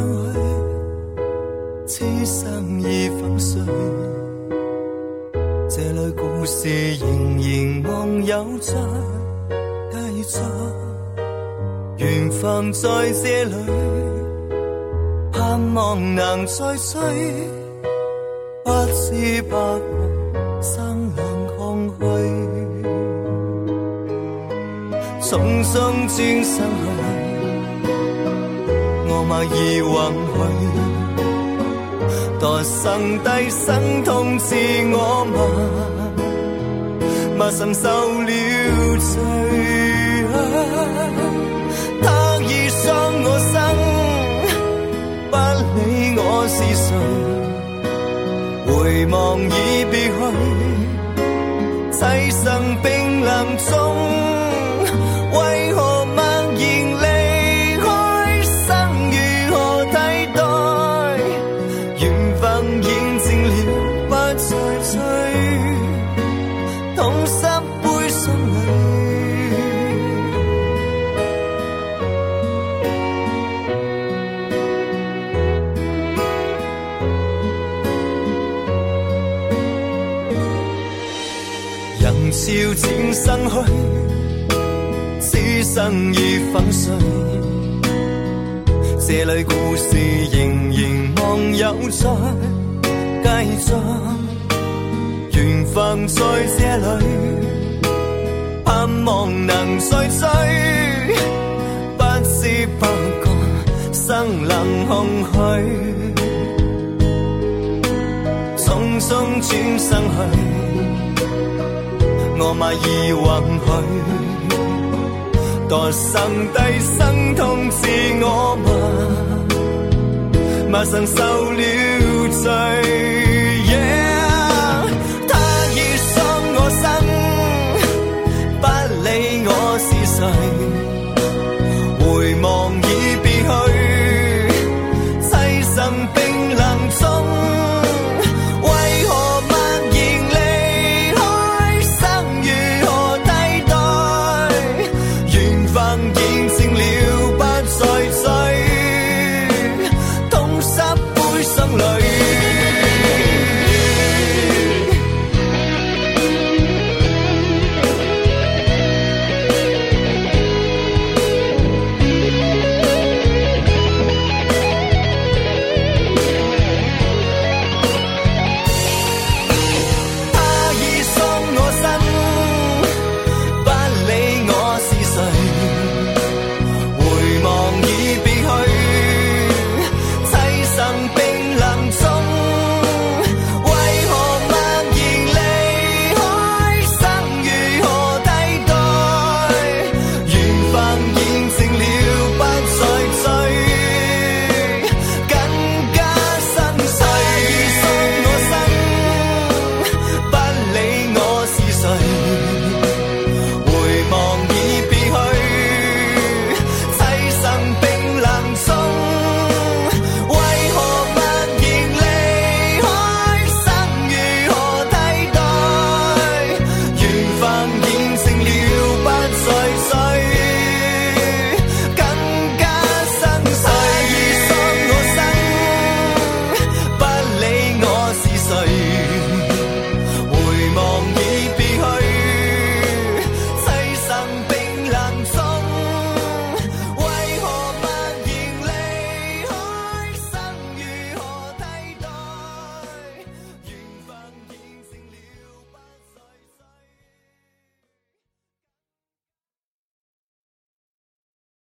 去，此生已粉碎。这类故事仍然望有着继续，缘分在这里，盼望能再追。不知不觉，生冷空虚。匆匆轉身去，我默然允許，墮生低生痛自我默承受了罪。他已傷我生，不理我是誰，回望已別去，棲身冰冷中。为何默然离开？生如何替代？缘分演靜了，不再追，痛濕杯心裏，人潮漸逝去。此生已粉碎，這類故事仍然望有再繼續，緣分在這裏，盼望能再追，不知不覺生冷空虛，匆匆轉身去，我默然允許。墮生低生痛自我默承受了罪。